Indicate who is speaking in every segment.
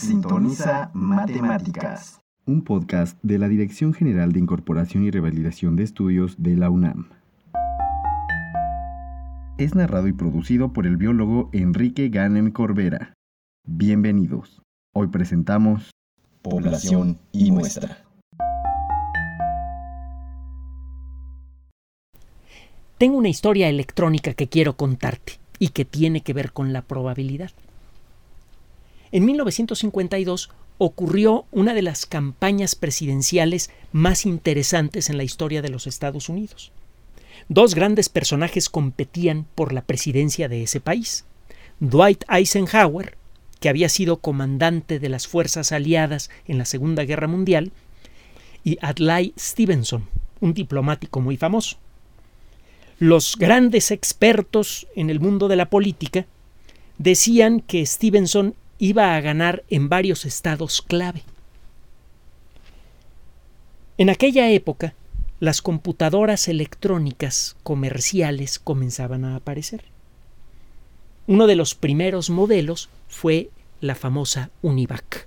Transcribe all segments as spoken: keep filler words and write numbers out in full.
Speaker 1: Sintoniza Matemáticas,
Speaker 2: un podcast de la Dirección General de Incorporación y Revalidación de Estudios de la UNAM. Es narrado y producido por el biólogo Enrique Ganem Corbera. Bienvenidos. Hoy presentamos
Speaker 1: Población y Muestra.
Speaker 3: Tengo una historia electrónica que quiero contarte y que tiene que ver con la probabilidad. En mil novecientos cincuenta y dos ocurrió una de las campañas presidenciales más interesantes en la historia de los Estados Unidos. Dos grandes personajes competían por la presidencia de ese país. Dwight Eisenhower, que había sido comandante de las fuerzas aliadas en la Segunda Guerra Mundial, y Adlai Stevenson, un diplomático muy famoso. Los grandes expertos en el mundo de la política decían que Stevenson iba a ganar en varios estados clave. En aquella época, las computadoras electrónicas comerciales comenzaban a aparecer. Uno de los primeros modelos fue la famosa UNIVAC.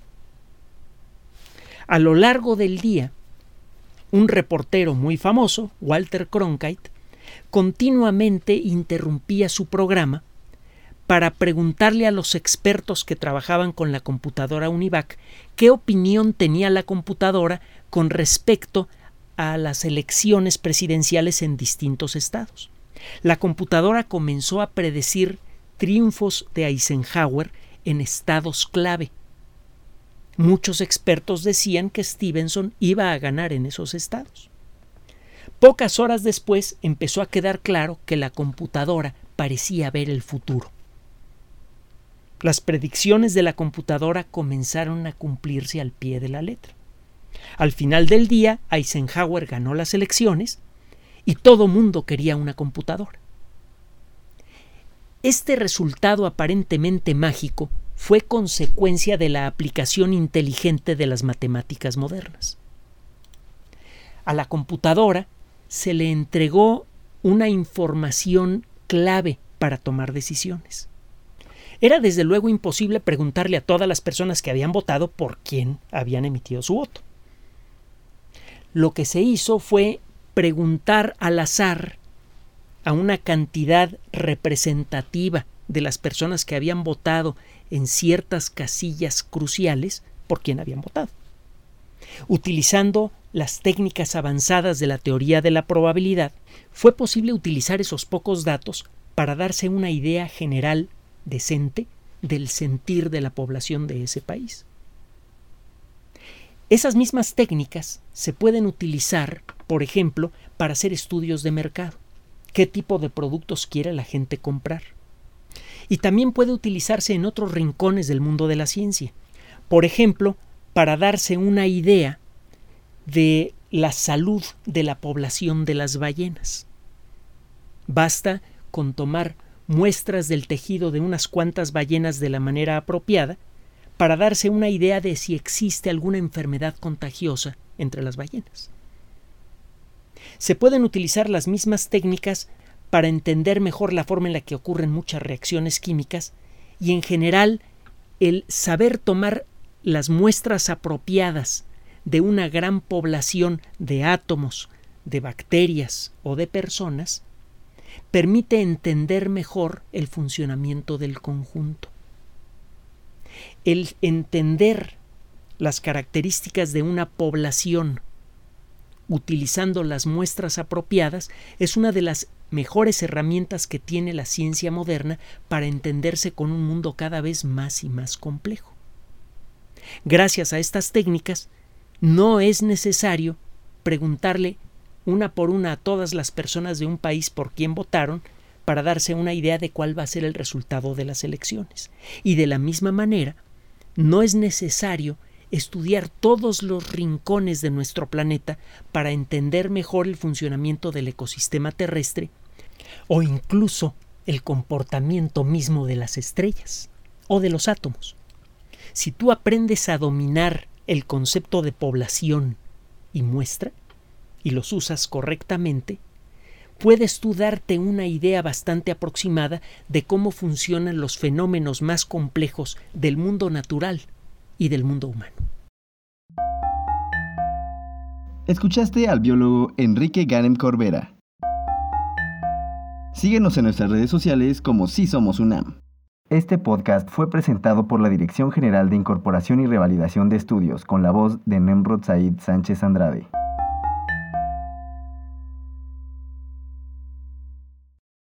Speaker 3: A lo largo del día, un reportero muy famoso, Walter Cronkite, continuamente interrumpía su programa para preguntarle a los expertos que trabajaban con la computadora UNIVAC qué opinión tenía la computadora con respecto a las elecciones presidenciales en distintos estados. La computadora comenzó a predecir triunfos de Eisenhower en estados clave. Muchos expertos decían que Stevenson iba a ganar en esos estados. Pocas horas después empezó a quedar claro que la computadora parecía ver el futuro. Las predicciones de la computadora comenzaron a cumplirse al pie de la letra. Al final del día, Eisenhower ganó las elecciones y todo mundo quería una computadora. Este resultado aparentemente mágico fue consecuencia de la aplicación inteligente de las matemáticas modernas. A la computadora se le entregó una información clave para tomar decisiones. Era desde luego imposible preguntarle a todas las personas que habían votado por quién habían emitido su voto. Lo que se hizo fue preguntar al azar a una cantidad representativa de las personas que habían votado en ciertas casillas cruciales por quién habían votado. Utilizando las técnicas avanzadas de la teoría de la probabilidad, fue posible utilizar esos pocos datos para darse una idea general decente del sentir de la población de ese país. Esas mismas técnicas se pueden utilizar, por ejemplo, para hacer estudios de mercado. ¿Qué tipo de productos quiere la gente comprar? Y también puede utilizarse en otros rincones del mundo de la ciencia. Por ejemplo, para darse una idea de la salud de la población de las ballenas. Basta con tomar muestras del tejido de unas cuantas ballenas de la manera apropiada para darse una idea de si existe alguna enfermedad contagiosa entre las ballenas. Se pueden utilizar las mismas técnicas para entender mejor la forma en la que ocurren muchas reacciones químicas y, en general, el saber tomar las muestras apropiadas de una gran población de átomos, de bacterias o de personas permite entender mejor el funcionamiento del conjunto. El entender las características de una población utilizando las muestras apropiadas es una de las mejores herramientas que tiene la ciencia moderna para entenderse con un mundo cada vez más y más complejo. Gracias a estas técnicas, no es necesario preguntarle una por una a todas las personas de un país por quién votaron para darse una idea de cuál va a ser el resultado de las elecciones. Y de la misma manera, no es necesario estudiar todos los rincones de nuestro planeta para entender mejor el funcionamiento del ecosistema terrestre o incluso el comportamiento mismo de las estrellas o de los átomos. Si tú aprendes a dominar el concepto de población y muestra y los usas correctamente, puedes tú darte una idea bastante aproximada de cómo funcionan los fenómenos más complejos del mundo natural y del mundo humano.
Speaker 2: Escuchaste al biólogo Enrique Ganem Corbera. Síguenos en nuestras redes sociales como Sí Somos UNAM. Este podcast fue presentado por la Dirección General de Incorporación y Revalidación de Estudios con la voz de Nemrod Said Sánchez Andrade.